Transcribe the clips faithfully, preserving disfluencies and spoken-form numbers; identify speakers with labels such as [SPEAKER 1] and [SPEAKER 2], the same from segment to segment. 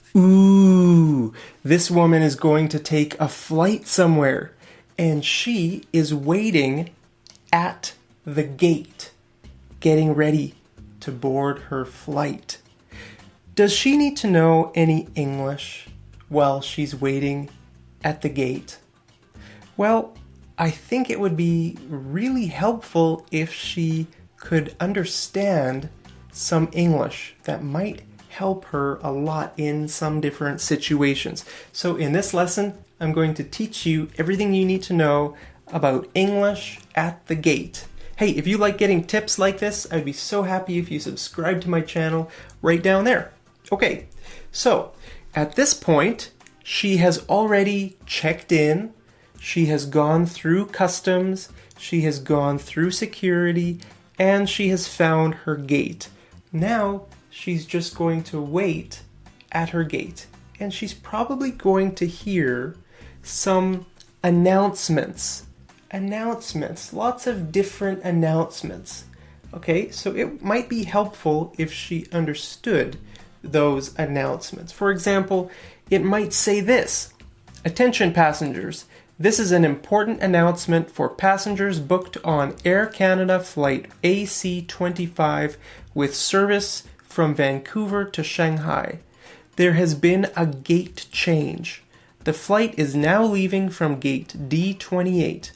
[SPEAKER 1] Ooh, this woman is going to take a flight somewhere, and she is waiting at the gate, getting ready to board her flight. Does she need to know any English while she's waiting at the gate? Well, I think it would be really helpful if she could understand some English that might help her a lot in some different situations. So in this lesson, I'm going to teach you everything you need to know about English at the gate. Hey, if you like getting tips like this, I'd be so happy if you subscribe to my channel right down there. Okay, so at this point, she has already checked in, she has gone through customs, she has gone through security, and she has found her gate. Now, she's just going to wait at her gate, and she's probably going to hear some announcements. Announcements, lots of different announcements. Okay, so it might be helpful if she understood those announcements. For example, it might say this: "Attention passengers, this is an important announcement for passengers booked on Air Canada flight A C twenty-five with service from Vancouver to Shanghai. There has been a gate change. The flight is now leaving from gate D twenty-eight.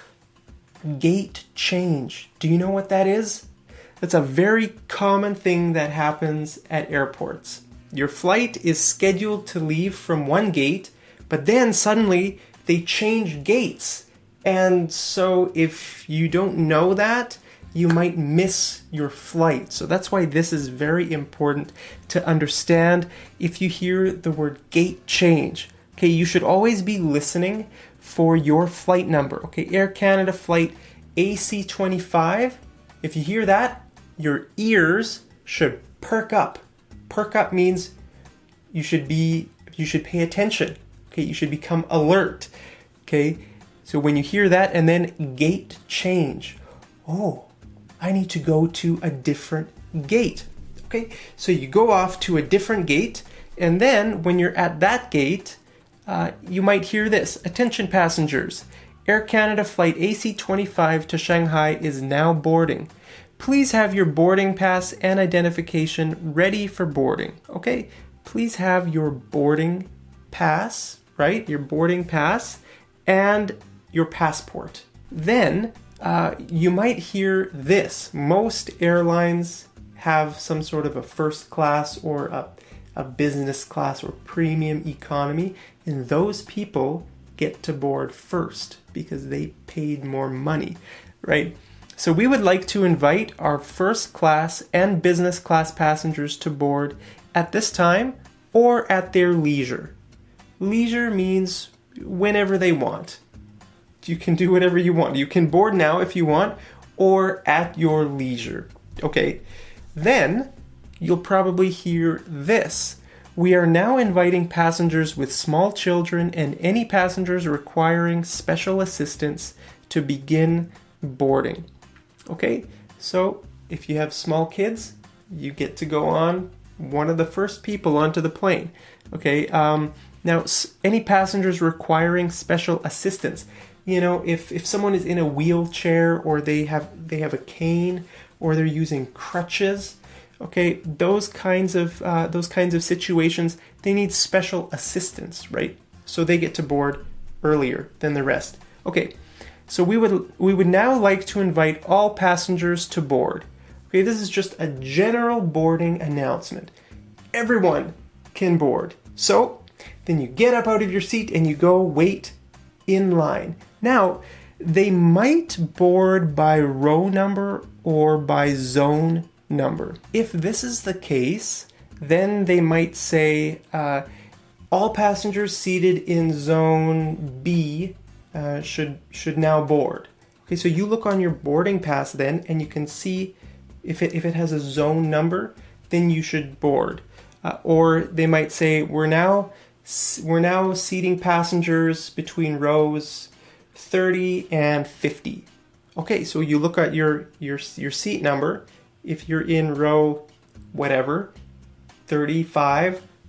[SPEAKER 1] Gate change. Do you know what that is? That's a very common thing that happens at airports. Your flight is scheduled to leave from one gate, but then suddenly they change gates. And so if you don't know that, you might miss your flight. So that's why this is very important to understand if you hear the word gate change. Okay, you should always be listening for your flight number. Okay, Air Canada flight A C twenty-five. If you hear that, your ears should perk up. Perk up means you should be, you should pay attention. Okay, you should become alert. Okay, so when you hear that and then gate change, oh, I need to go to a different gate. Okay, so you go off to a different gate, and then when you're at that gate, uh, you might hear this: "Attention passengers, Air Canada flight A C twenty-five to Shanghai is now boarding. Please have your boarding pass and identification ready for boarding." Okay, please have your boarding pass, right? Your boarding pass and your passport. Then uh, you might hear this. Most airlines have some sort of a first class or a, a business class or premium economy, and those people get to board first because they paid more money, right? So we would like to invite our first class and business class passengers to board at this time or at their leisure. Leisure means whenever they want. You can do whatever you want. You can board now if you want, or at your leisure. Okay, then you'll probably hear this: "We are now inviting passengers with small children and any passengers requiring special assistance to begin boarding." Okay, so if you have small kids, you get to go on one of the first people onto the plane. Okay, um, now any passengers requiring special assistance. You know, if, if someone is in a wheelchair or they have they have a cane or they're using crutches, okay, those kinds of uh, those kinds of situations, they need special assistance, right? So they get to board earlier than the rest. Okay. So we would we would now like to invite all passengers to board. Okay, this is just a general boarding announcement. Everyone can board. So then you get up out of your seat and you go wait in line. Now, they might board by row number or by zone number. If this is the case, then they might say uh, all passengers seated in zone B Uh, should should now board. Okay, so you look on your boarding pass then, and you can see if it if it has a zone number, then you should board. Uh, or they might say we're now we're now seating passengers between rows thirty and fifty. Okay, so you look at your your your seat number. If you're in row whatever, thirty-five,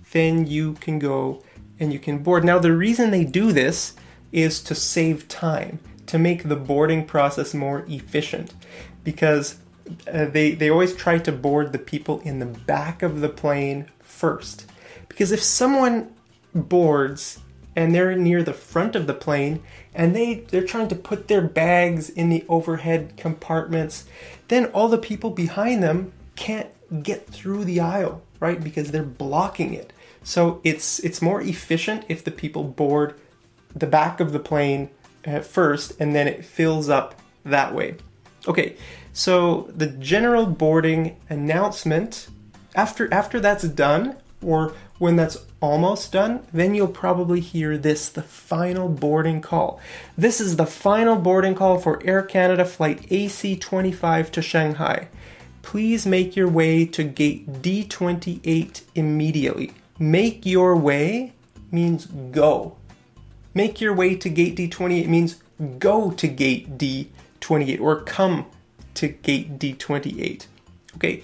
[SPEAKER 1] then you can go and you can board. Now, the reason they do this is to save time, to make the boarding process more efficient, because uh, they, they always try to board the people in the back of the plane first. Because if someone boards and they're near the front of the plane and they, they're trying to put their bags in the overhead compartments, then all the people behind them can't get through the aisle, right? Because they're blocking it. So it's it's more efficient if the people board the back of the plane uh, first, and then it fills up that way. Okay, so the general boarding announcement, after after that's done, or when that's almost done, then you'll probably hear this, the final boarding call. This is the final boarding call for Air Canada flight A C twenty-five to Shanghai. Please make your way to gate D twenty-eight immediately. Make your way means go. Make your way to gate D twenty-eight means go to gate D twenty-eight or come to gate D twenty-eight. Okay,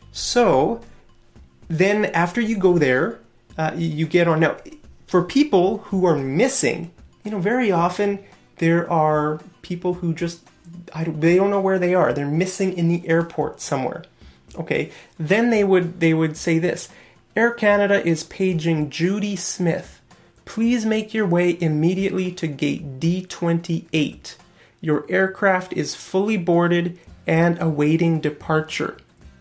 [SPEAKER 1] so then after you go there, uh, you get on. Now, for people who are missing, you know, very often there are people who just, I don't, they don't know where they are. They're missing in the airport somewhere. Okay, then they would they would say this: Air Canada is paging Judy Smith. Please make your way immediately to gate D twenty-eight. Your aircraft is fully boarded and awaiting departure.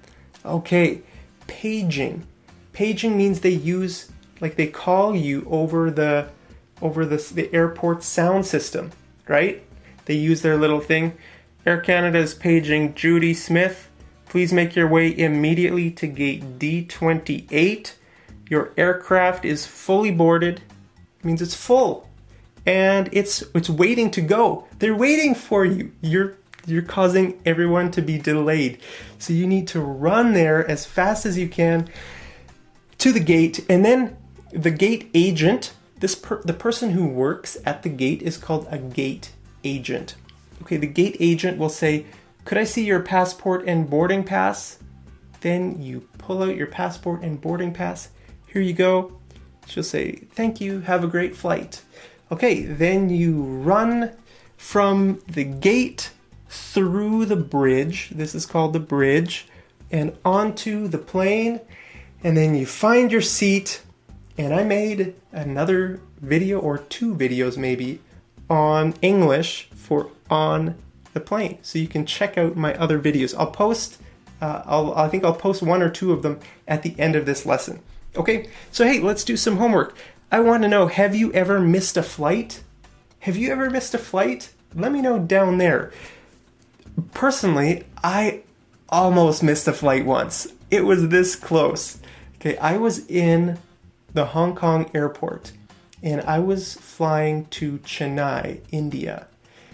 [SPEAKER 1] Okay, paging. Paging means they use, like they call you over the over the, the airport sound system, right? They use their little thing. Air Canada is paging Judy Smith. Please make your way immediately to gate D twenty-eight. Your aircraft is fully boarded. It means it's full. And it's it's waiting to go. They're waiting for you. You're you're causing everyone to be delayed. So you need to run there as fast as you can to the gate. And then the gate agent, this per, the person who works at the gate is called a gate agent. Okay, the gate agent will say, "Could I see your passport and boarding pass?" Then you pull out your passport and boarding pass. Here you go. She'll say, "Thank you, have a great flight." Okay, then you run from the gate through the bridge. This is called the bridge, and onto the plane, and then you find your seat. And I made another video, or two videos maybe, on English for on the plane, so you can check out my other videos. I'll post uh, I'll, I think I'll post one or two of them at the end of this lesson. Okay, so hey, let's do some homework. I want to know, have you ever missed a flight? Have you ever missed a flight? Let me know down there. Personally, I almost missed a flight once. It was this close. Okay, I was in the Hong Kong airport, and I was flying to Chennai, India.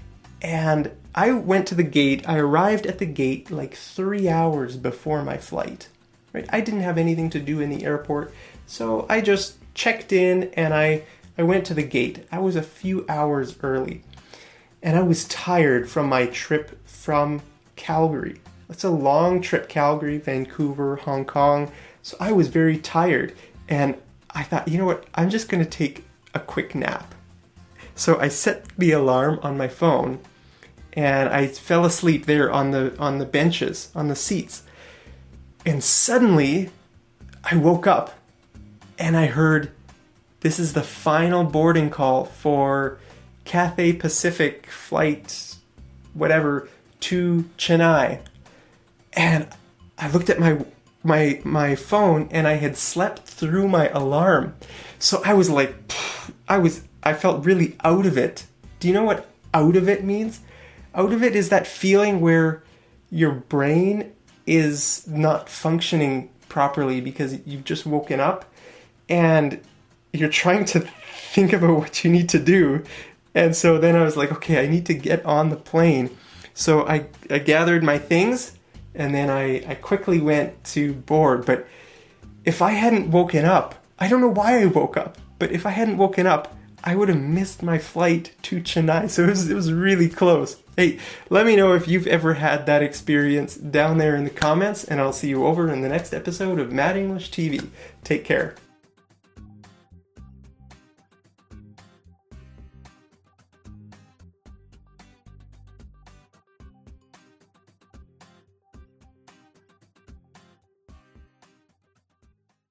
[SPEAKER 1] And I went to the gate. I arrived at the gate like three hours before my flight. Right? I didn't have anything to do in the airport, so I just checked in and I, I went to the gate. I was a few hours early, and I was tired from my trip from Calgary. It's a long trip, Calgary, Vancouver, Hong Kong. So I was very tired, and I thought, you know what, I'm just going to take a quick nap. So I set the alarm on my phone, and I fell asleep there on the on the benches, on the seats. And suddenly, I woke up, and I heard, this is the final boarding call for Cathay Pacific flight, whatever, to Chennai. And I looked at my my my phone, and I had slept through my alarm. So I was like, I was I felt really out of it. Do you know what out of it means? Out of it is that feeling where your brain is not functioning properly because you've just woken up and you're trying to think about what you need to do. And so then I was like, okay, I need to get on the plane. So I, I gathered my things, and then I, I quickly went to board. But if I hadn't woken up, I don't know why I woke up, but if I hadn't woken up, I would have missed my flight to Chennai. So it was, it was really close. Hey, let me know if you've ever had that experience down there in the comments, and I'll see you over in the next episode of Mad English T V. Take care.